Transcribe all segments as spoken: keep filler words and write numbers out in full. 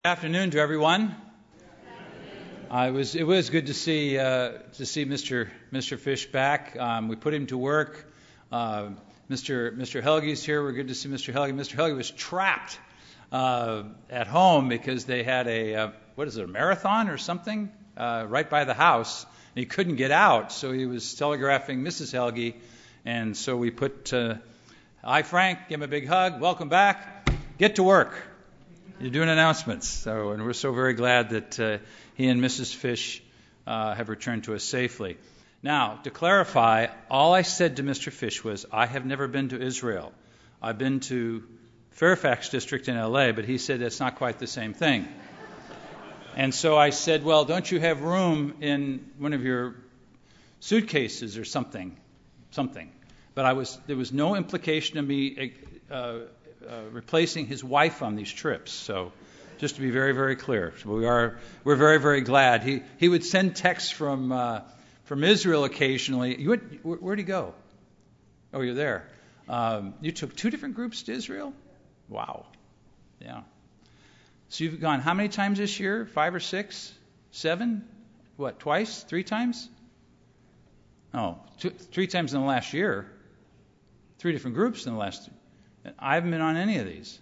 Good afternoon to everyone. I was. It was good to see uh, to see Mister Mister Fish back. Um, we put him to work. Uh, Mister Mister Helge's here. We're good to see Mister Helge. Mister Helge was trapped uh, at home because they had a uh, what is it, a marathon or something uh, right by the house. And he couldn't get out, so he was telegraphing Missus Helge, and so we put. Uh, Hi Frank, give him a big hug. Welcome back. Get to work. You're doing announcements, so and we're so very glad that uh, he and Missus Fish uh, have returned to us safely. Now, to clarify, all I said to Mister Fish was, I have never been to Israel. I've been to Fairfax District in L A, but he said that's not quite the same thing. And so I said, well, don't you have room in one of your suitcases or something? Something. But I was there was no implication of me uh, Uh, replacing his wife on these trips. So just to be very, very clear, so we are we're very, very glad. He he would send texts from uh, from Israel occasionally. You went, where, where'd he go? Oh, you're there. Um, you took two different groups to Israel? Wow. Yeah. So you've gone how many times this year? Five or six? Seven? What, twice? Three times? Oh, two, three times in the last year. Three different groups in the last I haven't been on any of these.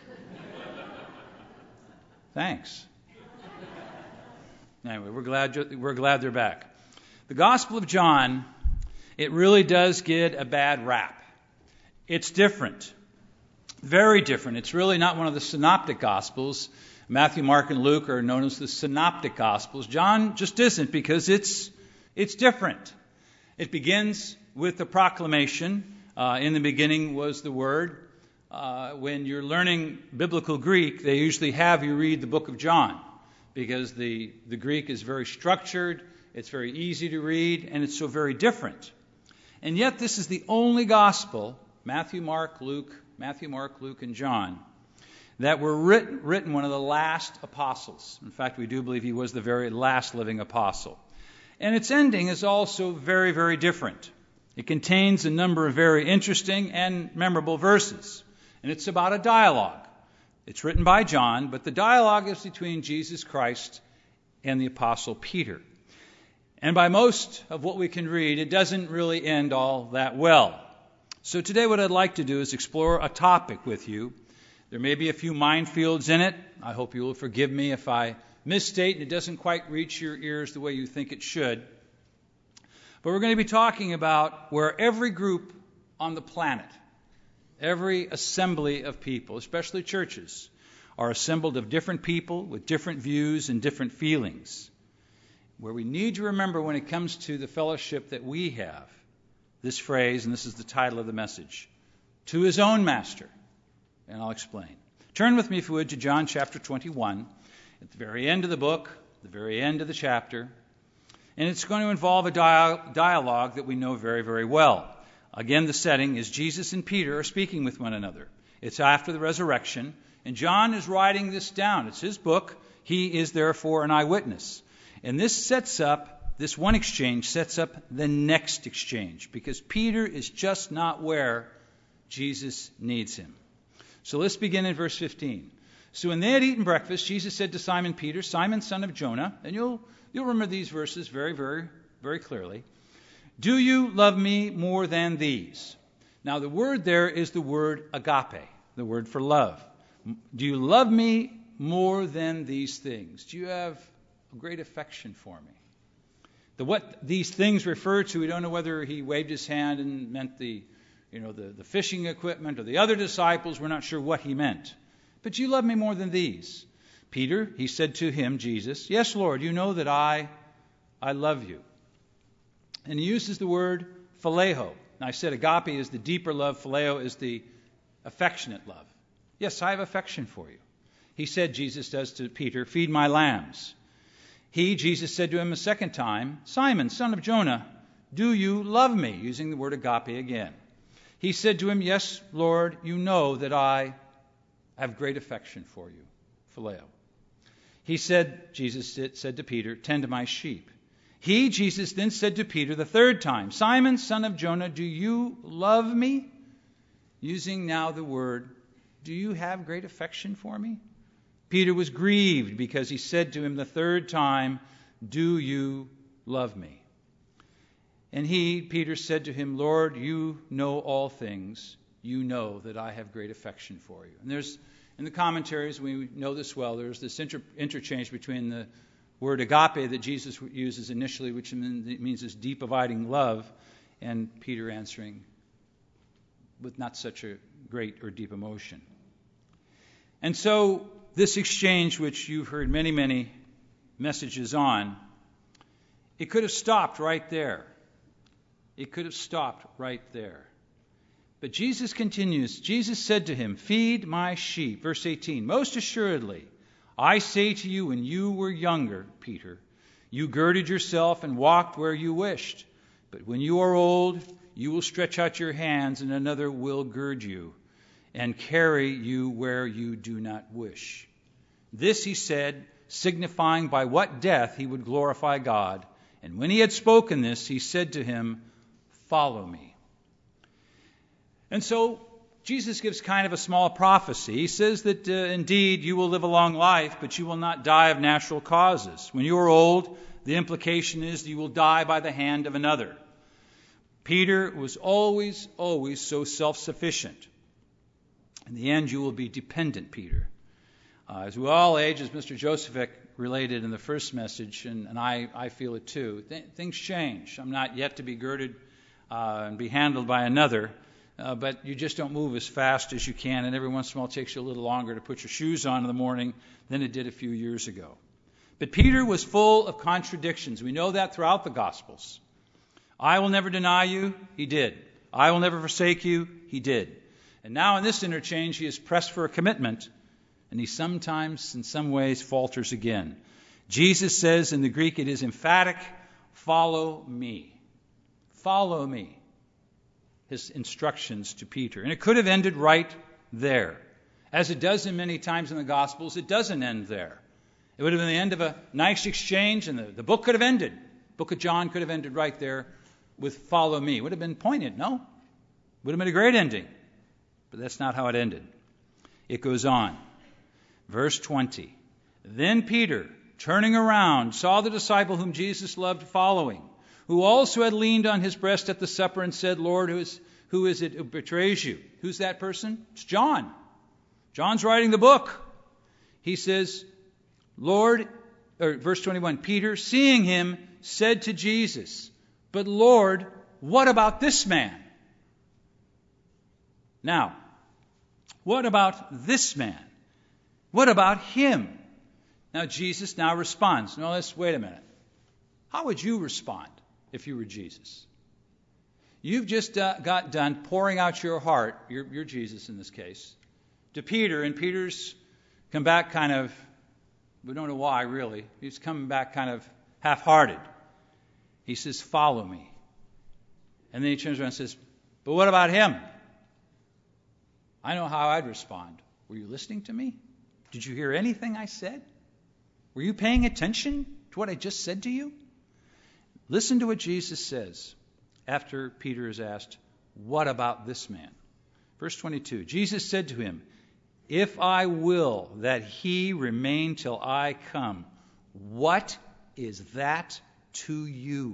Thanks. Anyway, we're glad we're glad they're back. The Gospel of John, it really does get a bad rap. It's different, very different. It's really not one of the synoptic Gospels. Matthew, Mark, and Luke are known as the synoptic Gospels. John just isn't because it's it's different. It begins with the proclamation. Uh, in the beginning was the Word. Uh, when you're learning biblical Greek, they usually have you read the book of John because the, the Greek is very structured, it's very easy to read, and it's so very different. And yet this is the only gospel, Matthew, Mark, Luke, Matthew, Mark, Luke, and John, that were written, written one of the last apostles. In fact, we do believe he was the very last living apostle. And its ending is also very, very different. It contains a number of very interesting and memorable verses. And it's about a dialogue. It's written by John, but the dialogue is between Jesus Christ and the Apostle Peter. And by most of what we can read, it doesn't really end all that well. So today what I'd like to do is explore a topic with you. There may be a few minefields in it. I hope you will forgive me if I misstate and it doesn't quite reach your ears the way you think it should. But we're going to be talking about where every group on the planet, every assembly of people, especially churches, are assembled of different people with different views and different feelings. Where we need to remember when it comes to the fellowship that we have, this phrase, and this is the title of the message, to his own master. And I'll explain. Turn with me, if you would, to John chapter twenty-one, at the very end of the book, the very end of the chapter. And it's going to involve a dia- dialogue that we know very, very well. Again, the setting is Jesus and Peter are speaking with one another. It's after the resurrection, and John is writing this down. It's his book. He is therefore an eyewitness. And this sets up, this one exchange sets up the next exchange, because Peter is just not where Jesus needs him. So let's begin in verse fifteen. So when they had eaten breakfast, Jesus said to Simon Peter, Simon, son of Jonah, and you'll You'll remember these verses very, very, very clearly. Do you love me more than these? Now, the word there is the word agape, the word for love. Do you love me more than these things? Do you have a great affection for me? The what these things refer to, we don't know whether he waved his hand and meant the, you know, the, the fishing equipment or the other disciples. We're not sure what he meant. But do you love me more than these? Peter, he said to him, Jesus, yes, Lord, you know that I, I love you. And he uses the word phileo. Now, I said agape is the deeper love. Phileo is the affectionate love. Yes, I have affection for you. He said, Jesus does to Peter, feed my lambs. He, Jesus, said to him a second time, Simon, son of Jonah, do you love me? Using the word agape again. He said to him, yes, Lord, you know that I have great affection for you. Phileo. He said, Jesus said to Peter, tend to my sheep. He, Jesus, then said to Peter the third time, Simon, son of Jonah, do you love me? Using now the word, do you have great affection for me? Peter was grieved because he said to him the third time, "Do you love me?" And he, Peter, said to him, "Lord, you know all things. You know that I have great affection for you." And there's, in the commentaries, we know this well, there's this inter- interchange between the word agape that Jesus uses initially, which means this deep, abiding love, and Peter answering with not such a great or deep emotion. And so this exchange, which you've heard many, many messages on, it could have stopped right there. It could have stopped right there. But Jesus continues. Jesus said to him, "Feed my sheep." Verse eighteen, "Most assuredly, I say to you, when you were younger, Peter, you girded yourself and walked where you wished. But when you are old, you will stretch out your hands, and another will gird you and carry you where you do not wish." This he said, signifying by what death he would glorify God. And when he had spoken this, he said to him, "Follow me." And so Jesus gives kind of a small prophecy. He says that uh, indeed you will live a long life, but you will not die of natural causes. When you are old, the implication is that you will die by the hand of another. Peter was always, always so self-sufficient. In the end, you will be dependent, Peter. Uh, as we all age, as Mister Josephic related in the first message, and, and I, I feel it too, th- things change. I'm not yet to be girded uh, and be handled by another, uh, but you just don't move as fast as you can, and every once in a while it takes you a little longer to put your shoes on in the morning than it did a few years ago. But Peter was full of contradictions. We know that throughout the Gospels. "I will never deny you," he did. "I will never forsake you," he did. And now in this interchange, he is pressed for a commitment, and he sometimes, in some ways, falters again. Jesus says in the Greek, it is emphatic, "Follow me." Follow me. His instructions to Peter. And it could have ended right there. As it does in many times in the Gospels, it doesn't end there. It would have been the end of a nice exchange, and the, the book could have ended. The book of John could have ended right there with "follow me." It would have been poignant, no? Would have been a great ending. But that's not how it ended. It goes on. Verse twenty. "Then Peter, turning around, saw the disciple whom Jesus loved following, who also had leaned on his breast at the supper and said, 'Lord, who is, who is it who betrays you?'" Who's that person? It's John. John's writing the book. He says, Lord, or verse twenty-one, "Peter, seeing him, said to Jesus, 'But Lord, what about this man?'" Now, what about this man? What about him? Now Jesus now responds. No, let's wait a minute. How would you respond if you were Jesus? You've just uh, got done pouring out your heart, you're, you're Jesus in this case, to Peter, and Peter's come back kind of, we don't know why really, he's coming back kind of half-hearted. He says, "Follow me." And then he turns around and says, "But what about him?" I know how I'd respond. Were you listening to me? Did you hear anything I said? Were you paying attention to what I just said to you? Listen to what Jesus says after Peter is asked, "What about this man?" Verse twenty-two, Jesus said to him, "If I will that he remain till I come, what is that to you?"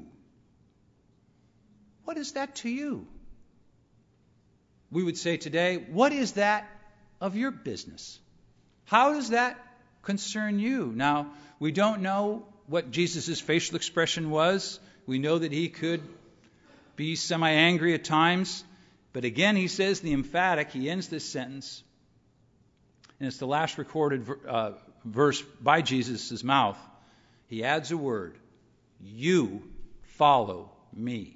What is that to you? We would say today, what is that of your business? How does that concern you? Now, we don't know what Jesus' facial expression was. We know that he could be semi-angry at times. But again, he says the emphatic, he ends this sentence, and it's the last recorded uh, verse by Jesus' mouth. He adds a word, "You follow me."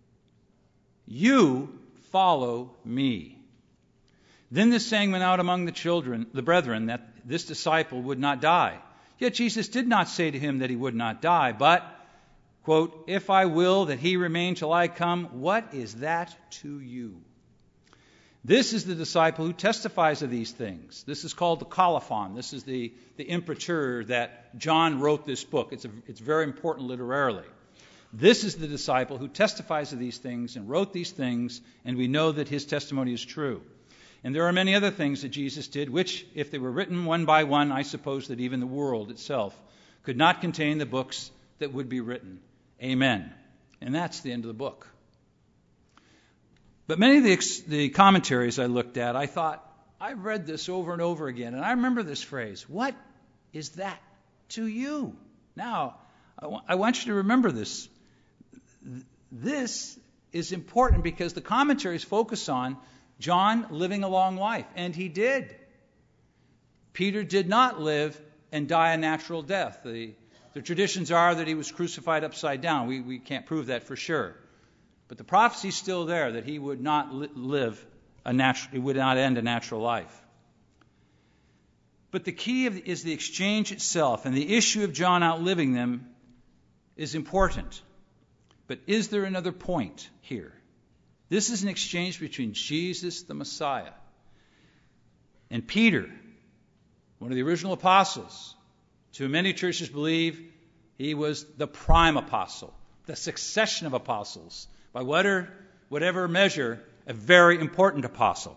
You follow me. Then this saying went out among the children, the brethren, that this disciple would not die. Yet Jesus did not say to him that he would not die, but, quote, "If I will that he remain till I come, what is that to you?" This is the disciple who testifies of these things. This is called the colophon. This is the, the imprimatur that John wrote this book. It's, a, it's very important literarily. This is the disciple who testifies of these things and wrote these things, and we know that his testimony is true. And there are many other things that Jesus did, which, if they were written one by one, I suppose that even the world itself could not contain the books that would be written. Amen. And that's the end of the book. But many of the, ex- the commentaries I looked at, I thought, I've read this over and over again, and I remember this phrase, what is that to you? Now, I, w- I want you to remember this. This is important because the commentaries focus on John living a long life, and he did. Peter did not live and die a natural death. The, the traditions are that he was crucified upside down. We, we can't prove that for sure. But the prophecy's still there that he would not li- live a natural, he would not end a natural life. But the key of, is the exchange itself, and the issue of John outliving them is important. But is there another point here? This is an exchange between Jesus, the Messiah, and Peter, one of the original apostles. To many churches believe he was the prime apostle, the succession of apostles. By whatever, whatever measure, a very important apostle.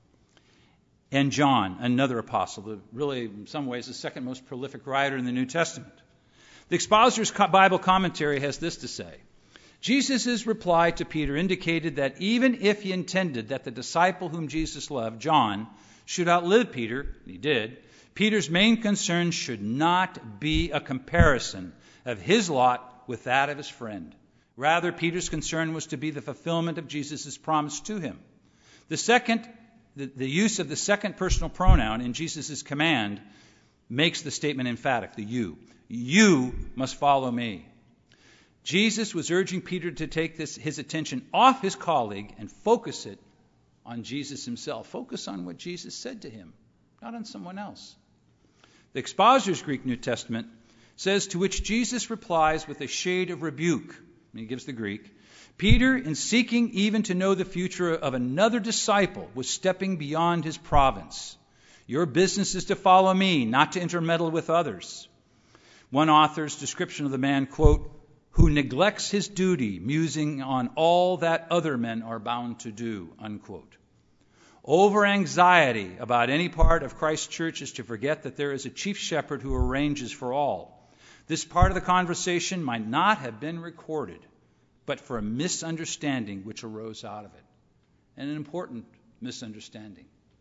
And John, another apostle, really in some ways the second most prolific writer in the New Testament. The Expositor's Bible Commentary has this to say. Jesus' reply to Peter indicated that even if he intended that the disciple whom Jesus loved, John, should outlive Peter, and he did, Peter's main concern should not be a comparison of his lot with that of his friend. Rather, Peter's concern was to be the fulfillment of Jesus' promise to him. The second, the, the use of the second personal pronoun in Jesus' command makes the statement emphatic, the you. You must follow me. Jesus was urging Peter to take this, his attention off his colleague and focus it on Jesus himself. Focus on what Jesus said to him, not on someone else. The Expositor's Greek New Testament says, to which Jesus replies with a shade of rebuke. And he gives the Greek. Peter, in seeking even to know the future of another disciple, was stepping beyond his province. Your business is to follow me, not to intermeddle with others. One author's description of the man, quote, who neglects his duty, musing on all that other men are bound to do, unquote. Over-anxiety about any part of Christ's church is to forget that there is a chief shepherd who arranges for all. This part of the conversation might not have been recorded, but for a misunderstanding which arose out of it. And an important misunderstanding.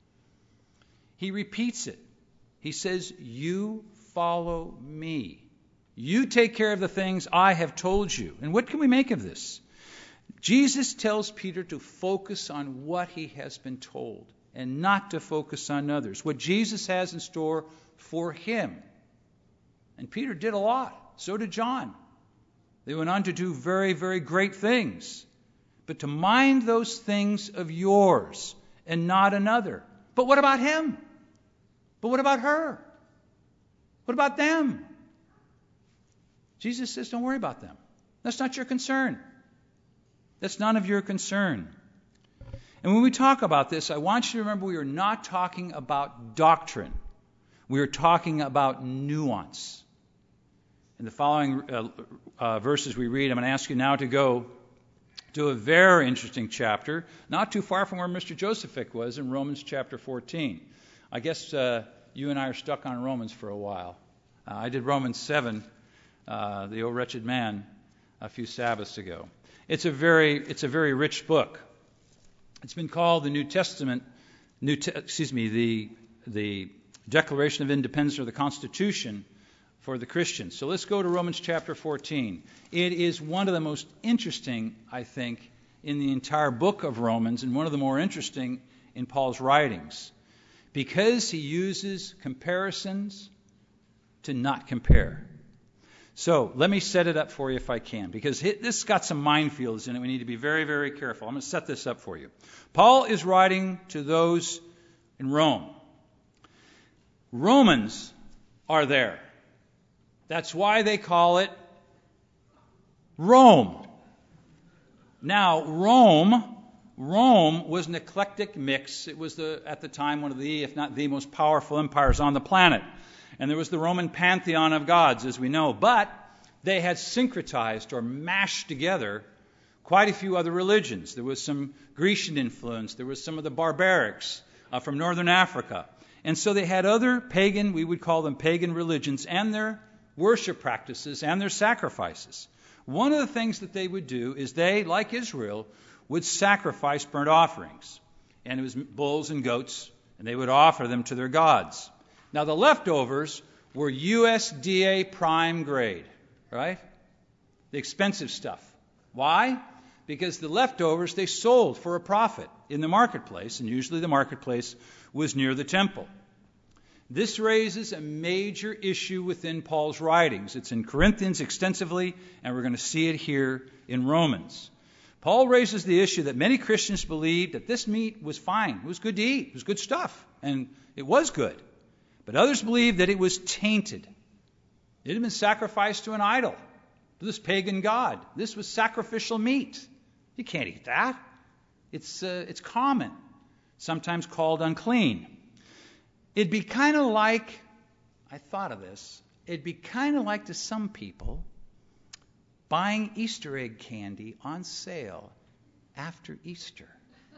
He repeats it. He says, you follow me. You take care of the things I have told you. And what can we make of this? Jesus tells Peter to focus on what he has been told and not to focus on others. What Jesus has in store for him. And Peter did a lot. So did John. They went on to do very, very great things. But to mind those things of yours and not another. But what about him? But what about her? What about them? Jesus says, don't worry about them. That's not your concern. That's none of your concern. And when we talk about this, I want you to remember we are not talking about doctrine. We are talking about nuance. In the following uh, uh, verses we read, I'm going to ask you now to go to a very interesting chapter, not too far from where Mister Josephic was in Romans chapter fourteen. I guess uh, you and I are stuck on Romans for a while. Uh, I did Romans seven. Uh, the O Wretched Man, a few Sabbaths ago. It's a very, it's a very rich book. It's been called the New Testament, New, Te- excuse me, the the Declaration of Independence or the Constitution for the Christians. So let's go to Romans chapter fourteen. It is one of the most interesting, I think, in the entire book of Romans, and one of the more interesting in Paul's writings, because he uses comparisons to not compare. So let me set it up for you if I can, because this has got some minefields in it. We need to be very, very careful. I'm going to set this up for you. Paul is writing to those in Rome. Romans are there. That's why they call it Rome. Now, Rome, Rome was an eclectic mix. It was, the, at the time, one of the, if not the most powerful empires on the planet. And there was the Roman pantheon of gods, as we know. But they had syncretized or mashed together quite a few other religions. There was some Grecian influence. There was some of the barbarics. uh, from northern Africa. And so they had other pagan, we would call them pagan religions, and their worship practices and their sacrifices. One of the things that they would do is they, like Israel, would sacrifice burnt offerings. And it was bulls and goats, and they would offer them to their gods. Now the leftovers were U S D A prime grade, right? The expensive stuff. Why? Because the leftovers they sold for a profit in the marketplace, and usually the marketplace was near the temple. This raises a major issue within Paul's writings. It's in Corinthians extensively, and we're going to see it here in Romans. Paul raises the issue that many Christians believed that this meat was fine. It was good to eat. It was good stuff, and it was good. But others believed that it was tainted. It had been sacrificed to an idol, to this pagan god. This was sacrificial meat. You can't eat that. It's, uh, it's common, sometimes called unclean. It'd be kind of like, I thought of this, it'd be kind of like to some people buying Easter egg candy on sale after Easter.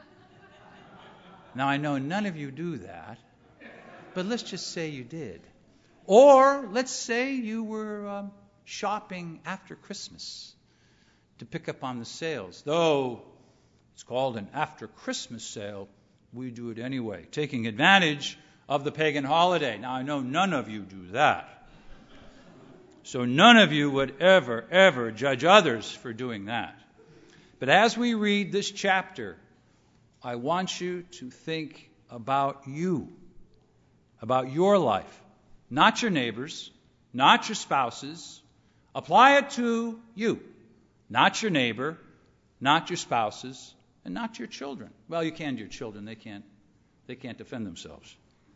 Now, I know none of you do that, but let's just say you did. Or let's say you were um, shopping after Christmas to pick up on the sales. Though it's called an after Christmas sale, we do it anyway, taking advantage of the pagan holiday. Now, I know none of you do that. So none of you would ever, ever judge others for doing that. But as we read this chapter, I want you to think about you, about your life, not your neighbors, not your spouses. Apply it to you, not your neighbor, not your spouses, and not your children. Well, you can to your children. They can't, they can't defend themselves.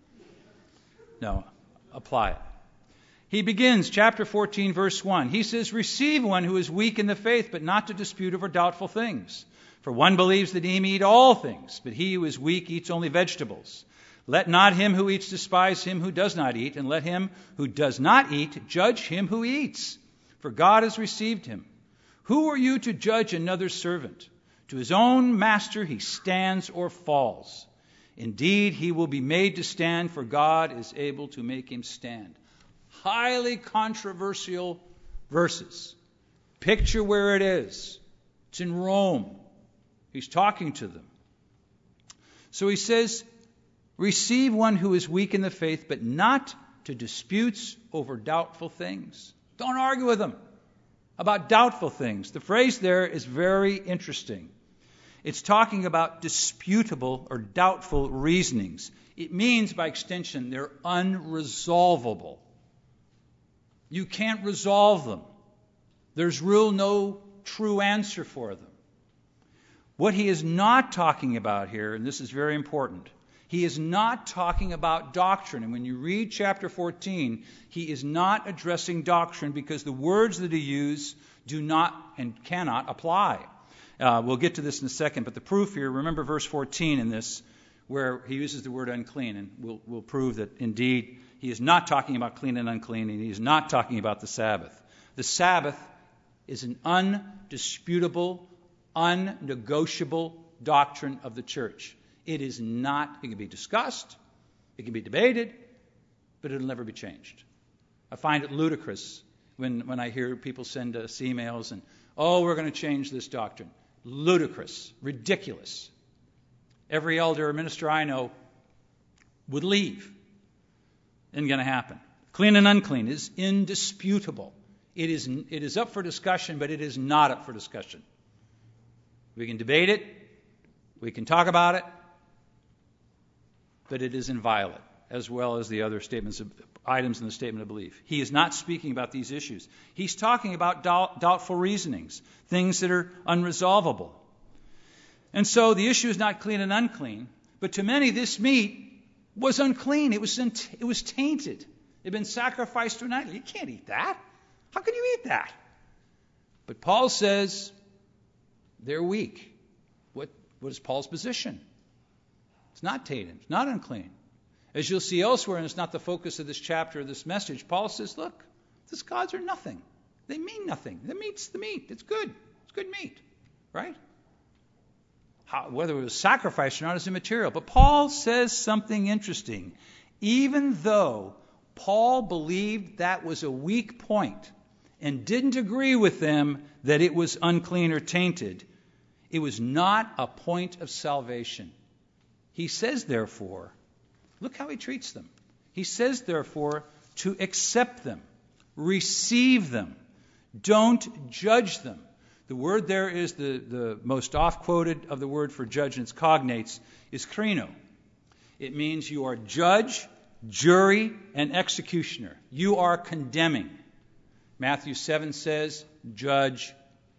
No, apply it. He begins, chapter fourteen, verse one. He says, receive one who is weak in the faith, but not to dispute over doubtful things. For one believes that he may eat all things, but he who is weak eats only vegetables. Let not him who eats despise him who does not eat, and let him who does not eat judge him who eats. For God has received him. Who are you to judge another's servant? To his own master he stands or falls. Indeed, he will be made to stand, for God is able to make him stand. Highly controversial verses. Picture where it is. It's in Rome. He's talking to them. So he says, receive one who is weak in the faith, but not to disputes over doubtful things. Don't argue with them about doubtful things. The phrase there is very interesting. It's talking about disputable or doubtful reasonings. It means, by extension, they're unresolvable. You can't resolve them. There's real no true answer for them. What he is not talking about here, and this is very important, he is not talking about doctrine. And when you read chapter fourteen, he is not addressing doctrine because the words that he uses do not and cannot apply. Uh, we'll get to this in a second, but the proof here, remember verse fourteen in this, where he uses the word unclean, and we'll, we'll prove that indeed he is not talking about clean and unclean, and he is not talking about the Sabbath. The Sabbath is an undisputable, unnegotiable doctrine of the church. It is not, it can be discussed, it can be debated, but it'll never be changed. I find it ludicrous when, when I hear people send us emails and, oh, we're going to change this doctrine. Ludicrous, ridiculous. Every elder or minister I know would leave. Isn't going to happen. Clean and unclean is indisputable. It is, it is up for discussion, but it is not up for discussion. We can debate it, we can talk about it, but it is inviolate, as well as the other statements of, items in the statement of belief. He is not speaking about these issues. He's talking about doubt, doubtful reasonings, things that are unresolvable. And so the issue is not clean and unclean, but to many this meat was unclean. It was, it was tainted. It had been sacrificed to an idol. You can't eat that. How can you eat that? But Paul says they're weak. What, what is Paul's position? It's not tainted. It's not unclean. As you'll see elsewhere, and it's not the focus of this chapter or this message, Paul says, look, these gods are nothing. They mean nothing. The meat's the meat. It's good. It's good meat. Right? how, whether it was sacrificed or not is immaterial. But Paul says something interesting. Even though Paul believed that was a weak point and didn't agree with them that it was unclean or tainted, it was not a point of salvation. He says, therefore, look how he treats them. He says, therefore, to accept them, receive them, don't judge them. The word there is the, the most oft-quoted of the word for judge, and its cognates is krino. It means you are judge, jury, and executioner. You are condemning. Matthew seven says, judge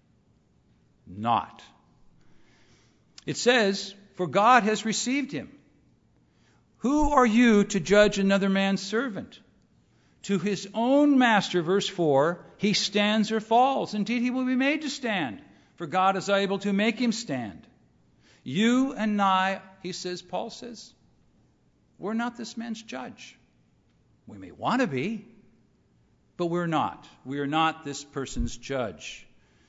not. It says, for God has received him. Who are you to judge another man's servant? To his own master, verse four, he stands or falls. Indeed, he will be made to stand, for God is able to make him stand. You and I, he says, Paul says, we're not this man's judge. We may want to be, but we're not. We are not this person's judge.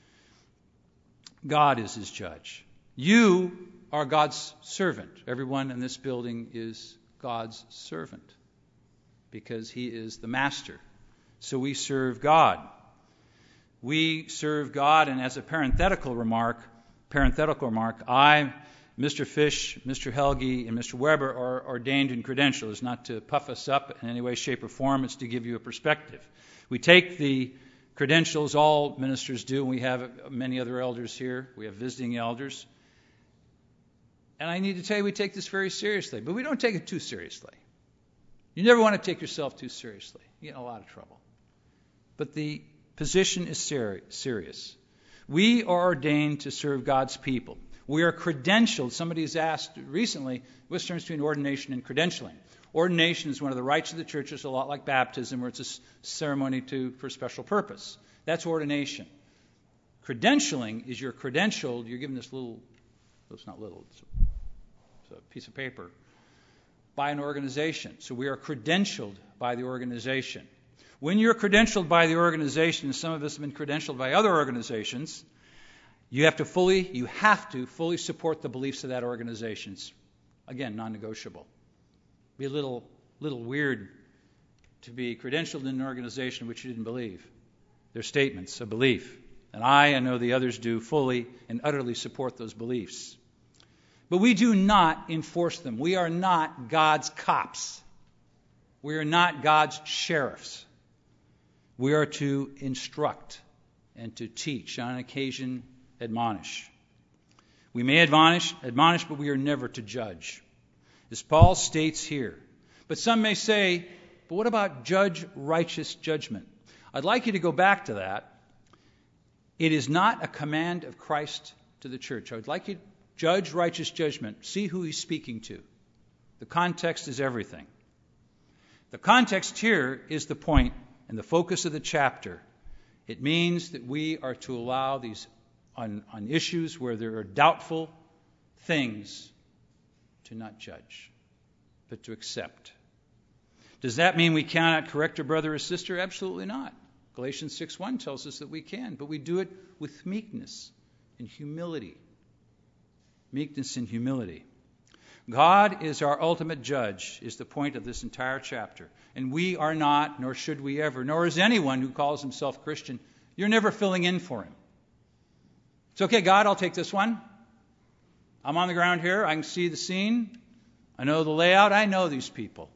God is his judge. You are God's servant. Everyone in this building is God's servant because he is the master. So we serve God. We serve God, and as a parenthetical remark, parenthetical remark, I, Mister Fish, Mister Helge, and Mister Weber are ordained and credentialed. It's not to puff us up in any way, shape, or form. It's to give you a perspective. We take the credentials, all ministers do, and we have many other elders here. We have visiting elders. And I need to tell you, we take this very seriously, but we don't take it too seriously. You never want to take yourself too seriously. You get in a lot of trouble. But the position is seri- serious. We are ordained to serve God's people. We are credentialed. Somebody has asked recently, what's the difference between ordination and credentialing? Ordination is one of the rites of the church. It's a lot like baptism, where it's a ceremony to for a special purpose. That's ordination. Credentialing is you're credentialed. You're given this little, well, it's not little, it's a, it's a piece of paper, by an organization. So we are credentialed by the organization. When you're credentialed by the organization, and some of us have been credentialed by other organizations, you have to fully, you have to fully support the beliefs of that organization. It's, again, non-negotiable. It'd be a little, little weird to be credentialed in an organization which you didn't believe. They're statements of belief. And I, I know the others do, fully and utterly support those beliefs. But we do not enforce them. We are not God's cops. We are not God's sheriffs. We are to instruct and to teach, on occasion admonish. We may admonish, admonish, but we are never to judge, as Paul states here. But some may say, but what about judge righteous judgment? I'd like you to go back to that. It is not a command of Christ to the church. I would like you to judge righteous judgment. See who he's speaking to. The context is everything. The context here is the point and the focus of the chapter. It means that we are to allow these on, on issues where there are doubtful things to not judge, but to accept. Does that mean we cannot correct a brother or sister? Absolutely not. Galatians six one tells us that we can, but we do it with meekness and humility. Meekness and humility. God is our ultimate judge, is the point of this entire chapter. And we are not, nor should we ever, nor is anyone who calls himself Christian. You're never filling in for him. It's okay, God, I'll take this one. I'm on the ground here. I can see the scene. I know the layout. I know these people.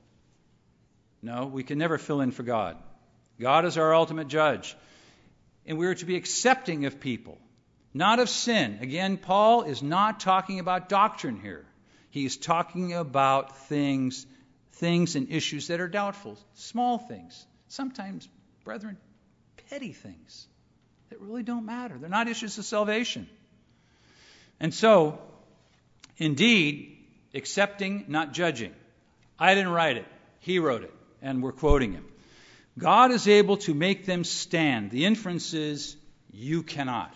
No, we can never fill in for God. God is our ultimate judge. And we are to be accepting of people, not of sin. Again, Paul is not talking about doctrine here. He is talking about things, things and issues that are doubtful, small things. Sometimes, brethren, petty things that really don't matter. They're not issues of salvation. And so, indeed, accepting, not judging. I didn't write it. He wrote it, and we're quoting him. God is able to make them stand. The inference is, you cannot.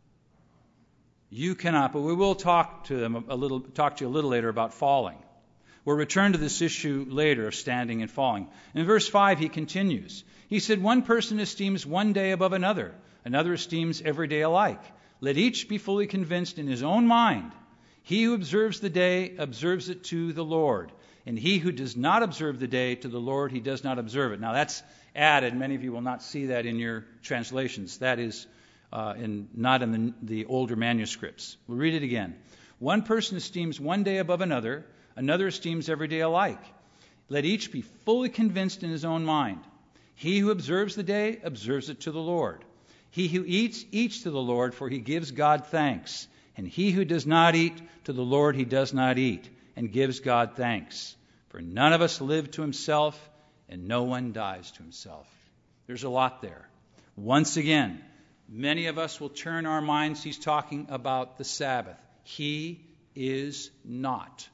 You cannot, but we will talk to them a little, talk to you a little later about falling. We'll return to this issue later of standing and falling. In verse five, he continues. He said, one person esteems one day above another. Another esteems every day alike. Let each be fully convinced in his own mind. He who observes the day observes it to the Lord, and he who does not observe the day to the Lord, he does not observe it. Now that's added. Many of you will not see that in your translations. That is uh, in, not in the, the older manuscripts. We'll read it again. One person esteems one day above another, another esteems every day alike. Let each be fully convinced in his own mind. He who observes the day observes it to the Lord. He who eats, eats to the Lord, for he gives God thanks. And he who does not eat, to the Lord he does not eat, and gives God thanks. For none of us live to himself, and no one dies to himself. There's a lot there. Once again, many of us will turn our minds. He's talking about the Sabbath. He is not.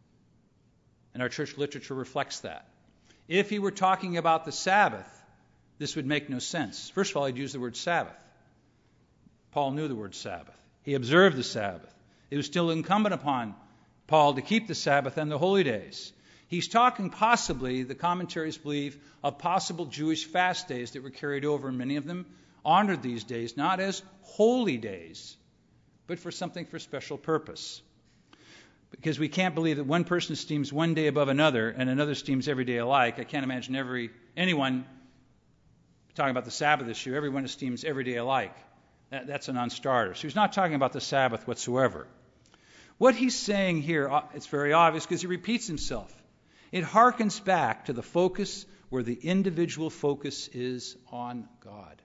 And our church literature reflects that. If he were talking about the Sabbath, this would make no sense. First of all, he'd use the word Sabbath. Paul knew the word Sabbath. He observed the Sabbath. It was still incumbent upon Paul to keep the Sabbath and the holy days. He's talking possibly, the commentaries believe, of possible Jewish fast days that were carried over, and many of them honored these days, not as holy days, but for something for special purpose. Because we can't believe that one person esteems one day above another and another esteems every day alike. I can't imagine every anyone talking about the Sabbath issue. Everyone esteems every day alike. That, that's a non-starter. So he's not talking about the Sabbath whatsoever. What he's saying here, it's very obvious because he repeats himself. It harkens back to the focus where the individual focus is on God.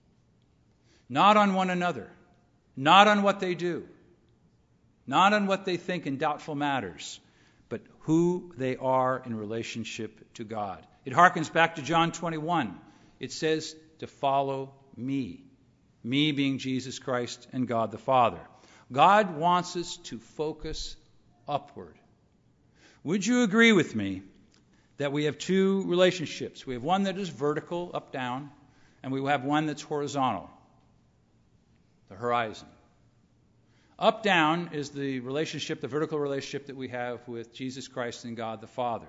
Not on one another. Not on what they do. Not on what they think in doubtful matters, but who they are in relationship to God. It harkens back to John twenty-one. It says to follow me. Me being Jesus Christ and God the Father. God wants us to focus upward. Would you agree with me that we have two relationships? We have one that is vertical, up, down, and we have one that's horizontal, the horizon. Up, down is the relationship, the vertical relationship that we have with Jesus Christ and God the Father.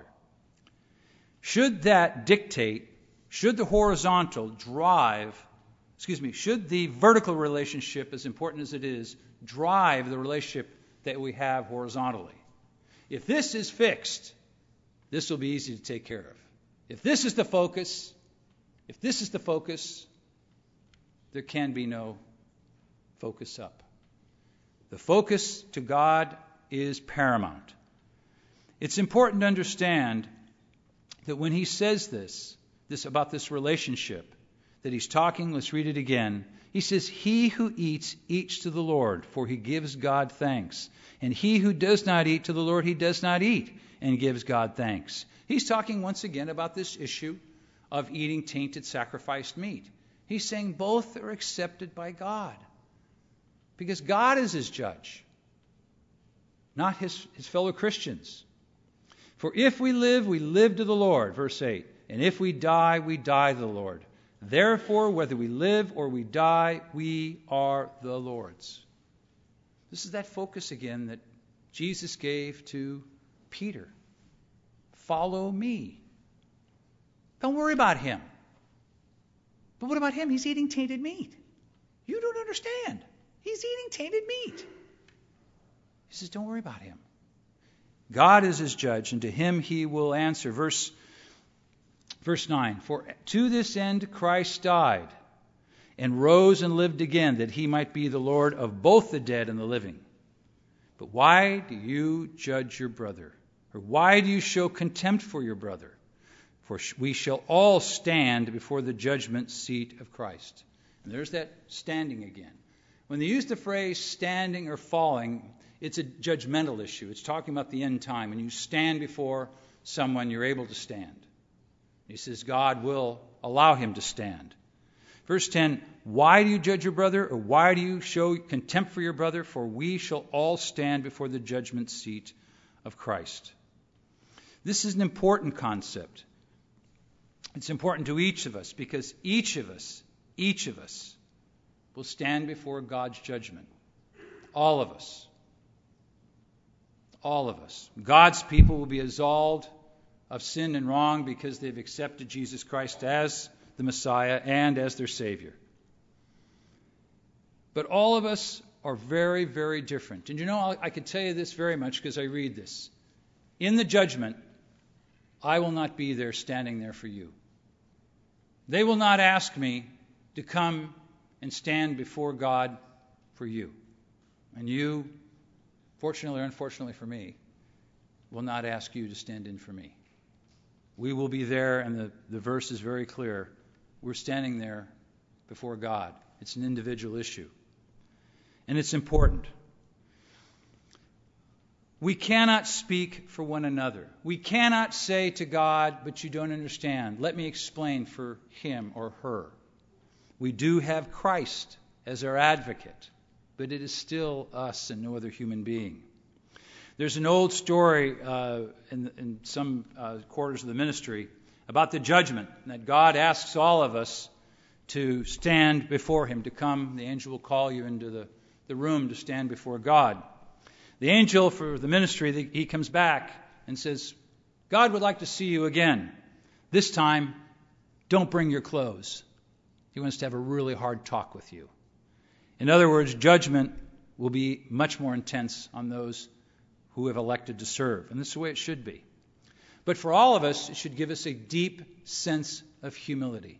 Should that dictate, should the horizontal drive, excuse me, should the vertical relationship, as important as it is, drive the relationship that we have horizontally? If this is fixed, this will be easy to take care of. If this is the focus, if this is the focus, there can be no focus up. The focus to God is paramount. It's important to understand that when he says this, this about this relationship, that he's talking, let's read it again. He says, he who eats, eats to the Lord, for he gives God thanks. And he who does not eat to the Lord, he does not eat, and gives God thanks. He's talking once again about this issue of eating tainted sacrificed meat. He's saying both are accepted by God. Because God is his judge, not his, his fellow Christians. For if we live, we live to the Lord, verse eight. And if we die, we die to the Lord. Therefore, whether we live or we die, we are the Lord's. This is that focus again that Jesus gave to Peter. Follow me. Don't worry about him. But what about him? He's eating tainted meat. You don't understand. He's eating tainted meat. He says, don't worry about him. God is his judge, and to him he will answer. Verse, verse nine, for to this end Christ died, and rose and lived again, that he might be the Lord of both the dead and the living. But why do you judge your brother? Or why do you show contempt for your brother? For we shall all stand before the judgment seat of Christ. And there's that standing again. When they use the phrase standing or falling, it's a judgmental issue. It's talking about the end time. When you stand before someone, you're able to stand. He says God will allow him to stand. Verse ten, why do you judge your brother, or why do you show contempt for your brother? For we shall all stand before the judgment seat of Christ. This is an important concept. It's important to each of us because each of us, each of us, will stand before God's judgment. All of us. All of us. God's people will be absolved of sin and wrong because they've accepted Jesus Christ as the Messiah and as their Savior. But all of us are very, very different. And you know, I, I can tell you this very much because I read this. In the judgment, I will not be there standing there for you. They will not ask me to come and stand before God for you. And you, fortunately or unfortunately for me, will not ask you to stand in for me. We will be there, and the, the verse is very clear. We're standing there before God. It's an individual issue. And it's important. We cannot speak for one another. We cannot say to God, but you don't understand. Let me explain for him or her. We do have Christ as our advocate, but it is still us and no other human being. There's an old story uh, in, in some uh, quarters of the ministry about the judgment, that God asks all of us to stand before him, to come. The angel will call you into the, the room to stand before God. The angel for the ministry, he comes back and says, God would like to see you again. This time, don't bring your clothes. He wants to have a really hard talk with you. In other words, judgment will be much more intense on those who have elected to serve. And this is the way it should be. But for all of us, it should give us a deep sense of humility.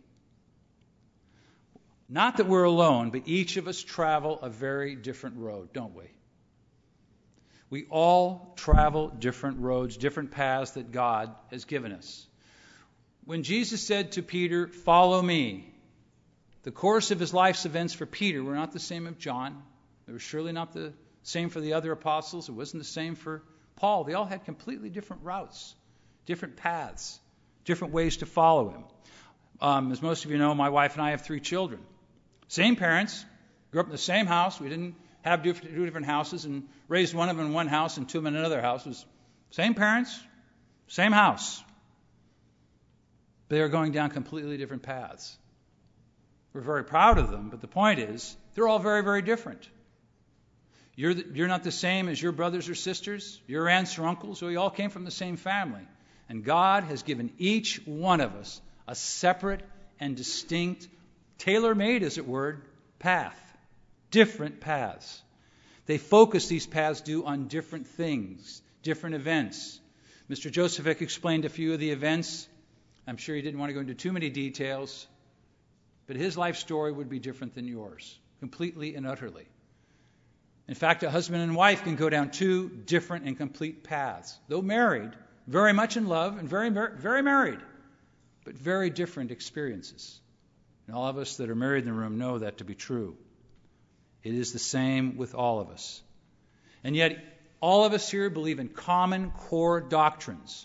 Not that we're alone, but each of us travel a very different road, don't we? We all travel different roads, different paths that God has given us. When Jesus said to Peter, follow me, the course of his life's events for Peter were not the same of John. They were surely not the same for the other apostles. It wasn't the same for Paul. They all had completely different routes, different paths, different ways to follow him. Um, as most of you know, my wife and I have three children. Same parents, grew up in the same house. We didn't have two different houses and raised one of them in one house and two of them in another house. It was same parents, same house. They are going down completely different paths. We're very proud of them, but the point is, they're all very, very different. You're, the, you're not the same as your brothers or sisters, your aunts or uncles, we all came from the same family. And God has given each one of us a separate and distinct, tailor-made, as it were, path. Different paths. They focus, these paths do, on different things, different events. Mister Josephic explained a few of the events. I'm sure he didn't want to go into too many details, but his life story would be different than yours, completely and utterly. In fact, a husband and wife can go down two different and complete paths. Though married, very much in love and very, very married, but very different experiences. And all of us that are married in the room know that to be true. It is the same with all of us. And yet, all of us here believe in common core doctrines.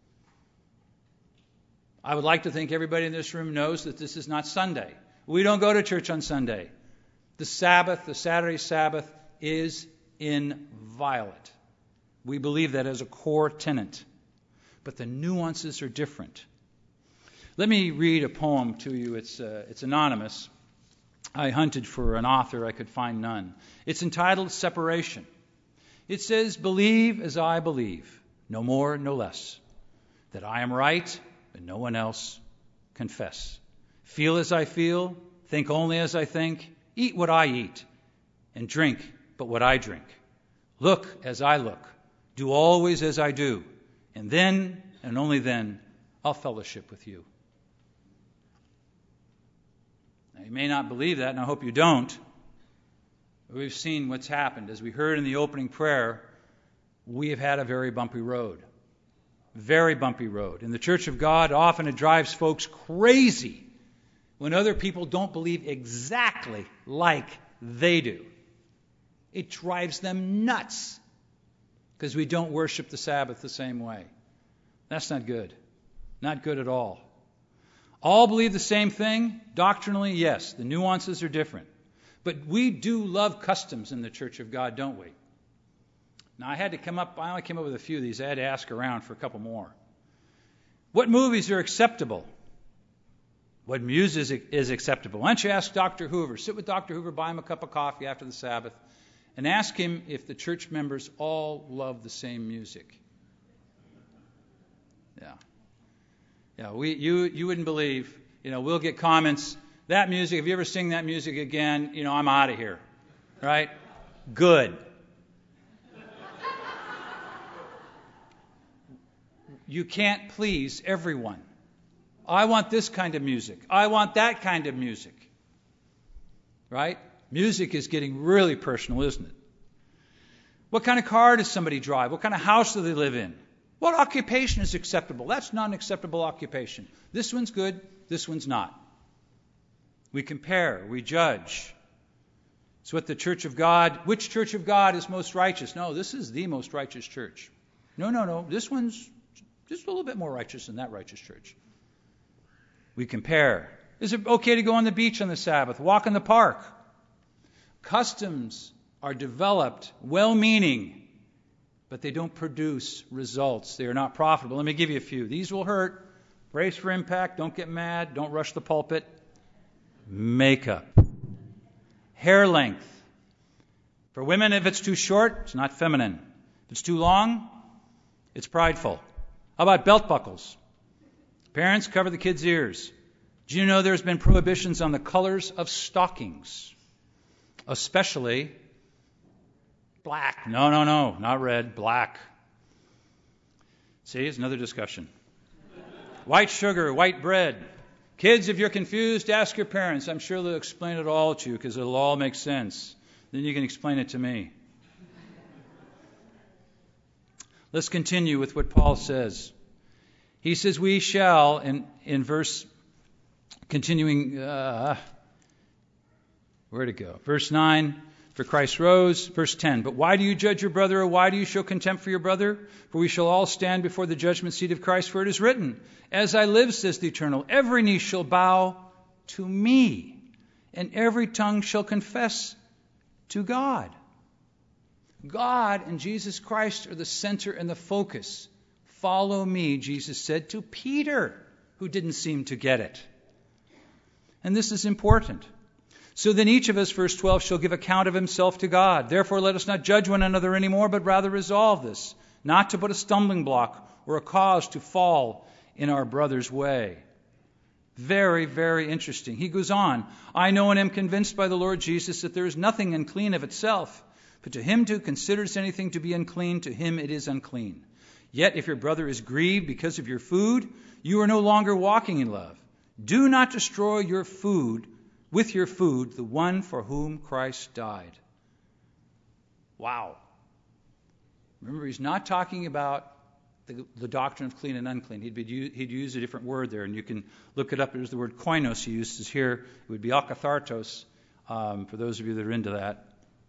I would like to think everybody in this room knows that this is not Sunday. We don't go to church on Sunday. The Sabbath, the Saturday Sabbath, is inviolate. We believe that as a core tenet. But the nuances are different. Let me read a poem to you. It's, uh, it's anonymous. I hunted for an author. I could find none. It's entitled Separation. It says, believe as I believe, no more, no less, that I am right and no one else. Confess. Feel as I feel, think only as I think, eat what I eat, and drink but what I drink. Look as I look, do always as I do, and then, and only then, I'll fellowship with you. Now, you may not believe that, and I hope you don't. But we've seen what's happened. As we heard in the opening prayer, we have had a very bumpy road. Very bumpy road. In the Church of God, often it drives folks crazy when other people don't believe exactly like they do. It drives them nuts because we don't worship the Sabbath the same way. That's not good. Not good at all. All believe the same thing? Doctrinally, yes. The nuances are different. But we do love customs in the Church of God, don't we? Now, I had to come up, I only came up with a few of these. I had to ask around for a couple more. What movies are acceptable? What music is acceptable? Why don't you ask Doctor Hoover? Sit with Doctor Hoover, buy him a cup of coffee after the Sabbath, and ask him if the church members all love the same music. Yeah. Yeah, we, you, you wouldn't believe, you know, we'll get comments, that music, if you ever sing that music again, you know, I'm out of here, right? good. You can't please everyone. I want this kind of music. I want that kind of music. Right? Music is getting really personal, isn't it? What kind of car does somebody drive? What kind of house do they live in? What occupation is acceptable? That's not an acceptable occupation. This one's good, this one's not. We compare, we judge. It's what the Church of God, which Church of God is most righteous? No, this is the most righteous church. No, no, no, this one's just a little bit more righteous than that righteous church. We compare. Is it okay to go on the beach on the Sabbath, walk in the park? Customs are developed, well-meaning, but they don't produce results. They are not profitable. Let me give you a few. These will hurt. Brace for impact. Don't get mad. Don't rush the pulpit. Makeup. Hair length. For women, if it's too short, it's not feminine. If it's too long, it's prideful. How about belt buckles? Parents, cover the kids' ears. Do you know there's been prohibitions on the colors of stockings? Especially black. No, no, no, not red, black. See, it's another discussion. White sugar, white bread. Kids, if you're confused, ask your parents. I'm sure they'll explain it all to you because it'll all make sense. Then you can explain it to me. Let's continue with what Paul says. He says, we shall, in, in verse, continuing, uh, where'd it go? Verse nine, for Christ rose. Verse ten, but why do you judge your brother, or why do you show contempt for your brother? For we shall all stand before the judgment seat of Christ, for it is written, as I live, says the Eternal, every knee shall bow to me, and every tongue shall confess to God. God and Jesus Christ are the center and the focus. Follow me, Jesus said to Peter, who didn't seem to get it. And this is important. So then each of us, verse twelve, shall give account of himself to God. Therefore let us not judge one another anymore, but rather resolve this, not to put a stumbling block or a cause to fall in our brother's way. Very, very interesting. He goes on, I know and am convinced by the Lord Jesus that there is nothing unclean of itself, but to him who considers anything to be unclean, to him it is unclean. Yet if your brother is grieved because of your food, you are no longer walking in love. Do not destroy your food, with your food, the one for whom Christ died. Wow. Remember, he's not talking about the, the doctrine of clean and unclean. He'd, be, he'd use a different word there, and you can look it up. There's the word koinos he uses here. It would be akathartos, um, for those of you that are into that.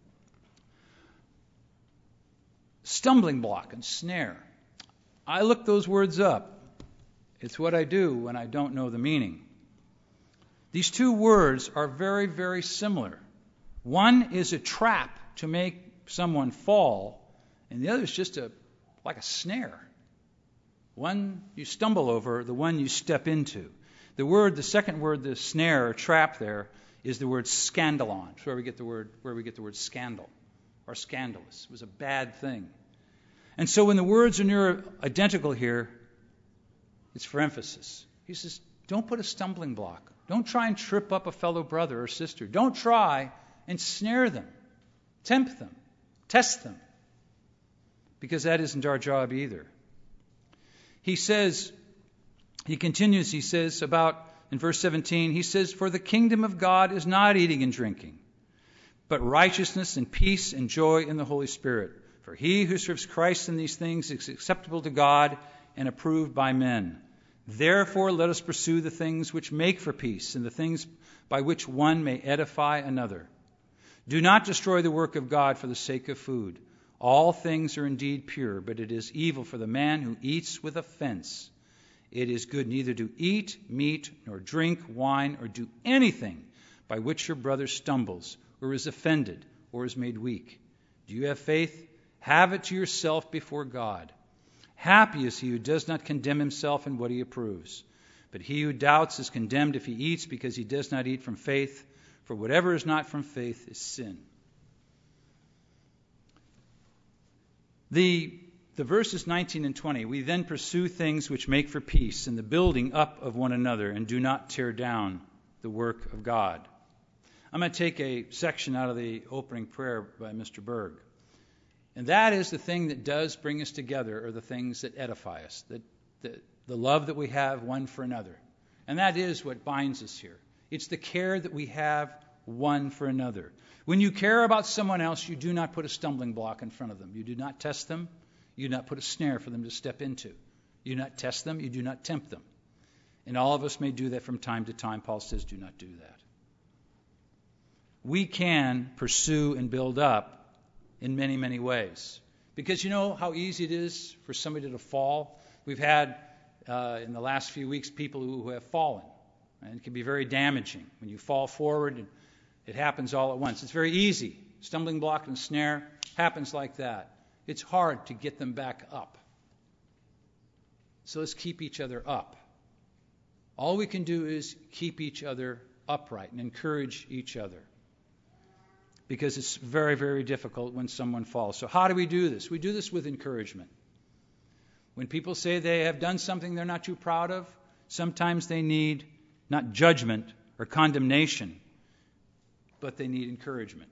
Stumbling block and snare. I look those words up. It's what I do when I don't know the meaning. These two words are very, very similar. One is a trap to make someone fall, and the other is just a like a snare. One you stumble over, the one you step into. The word, the second word, the snare or trap there, is the word scandalon. It's where we get the word where we get the word scandal or scandalous. It was a bad thing. And so when the words are near identical here, it's for emphasis. He says, don't put a stumbling block. Don't try and trip up a fellow brother or sister. Don't try and snare them, tempt them, test them, because that isn't our job either. He says, he continues, he says about, in verse seventeen, he says, for the kingdom of God is not eating and drinking, but righteousness and peace and joy in the Holy Spirit. For he who serves Christ in these things is acceptable to God and approved by men. Therefore, let us pursue the things which make for peace and the things by which one may edify another. Do not destroy the work of God for the sake of food. All things are indeed pure, but it is evil for the man who eats with offense. It is good neither to eat meat nor drink wine or do anything by which your brother stumbles or is offended or is made weak. Do you have faith? Have it to yourself before God. Happy is he who does not condemn himself in what he approves. But he who doubts is condemned if he eats, because he does not eat from faith. For whatever is not from faith is sin. The, the verses nineteen and twenty, we then pursue things which make for peace and the building up of one another, and do not tear down the work of God. I'm going to take a section out of the opening prayer by Mister Berg. And that is the thing that does bring us together, or the things that edify us, that the, the love that we have one for another. And that is what binds us here. It's the care that we have one for another. When you care about someone else, you do not put a stumbling block in front of them. You do not test them. You do not put a snare for them to step into. You do not test them. You do not tempt them. And all of us may do that from time to time. Paul says, do not do that. We can pursue and build up in many, many ways. Because you know how easy it is for somebody to fall? We've had, uh, in the last few weeks, people who, who have fallen. And it can be very damaging. When you fall forward, and it happens all at once. It's very easy. Stumbling block and snare happens like that. It's hard to get them back up. So let's keep each other up. All we can do is keep each other upright and encourage each other. Because it's very, very difficult when someone falls. So how do we do this? We do this with encouragement. When people say they have done something they're not too proud of, sometimes they need not judgment or condemnation, but they need encouragement.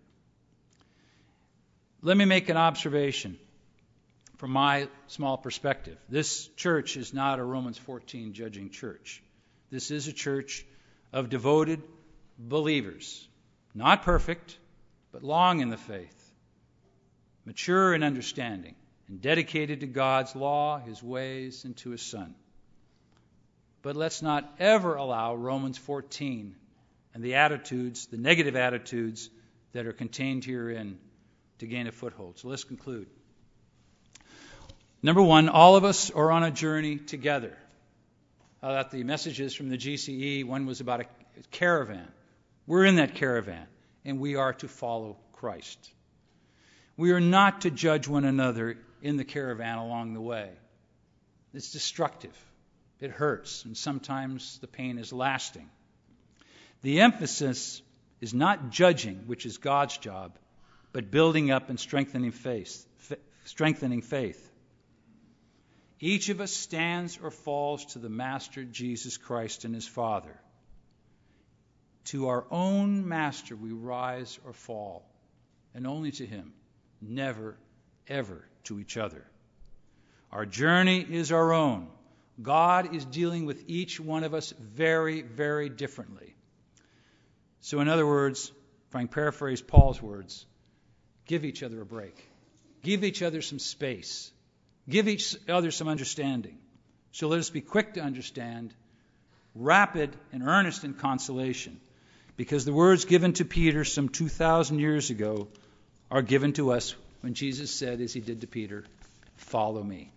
Let me make an observation from my small perspective. This church is not a Romans fourteen judging church. This is a church of devoted believers. Not perfect, but long in the faith, mature in understanding, and dedicated to God's law, His ways, and to His Son. But let's not ever allow Romans fourteen and the attitudes, the negative attitudes that are contained herein to gain a foothold. So let's conclude. Number one, all of us are on a journey together. I thought the messages from the G C E, one was about a caravan. We're in that caravan, and we are to follow Christ. We are not to judge one another in the caravan along the way. It's destructive. It hurts, and sometimes the pain is lasting. The emphasis is not judging, which is God's job, but building up and strengthening faith. F- strengthening faith. Each of us stands or falls to the Master, Jesus Christ, and His Father. To our own Master we rise or fall, and only to Him, never, ever to each other. Our journey is our own. God is dealing with each one of us very, very differently. So in other words, if I can paraphrase Paul's words, give each other a break. Give each other some space. Give each other some understanding. So let us be quick to understand, rapid and earnest in consolation, because the words given to Peter some two thousand years ago are given to us when Jesus said, as He did to Peter, "Follow me."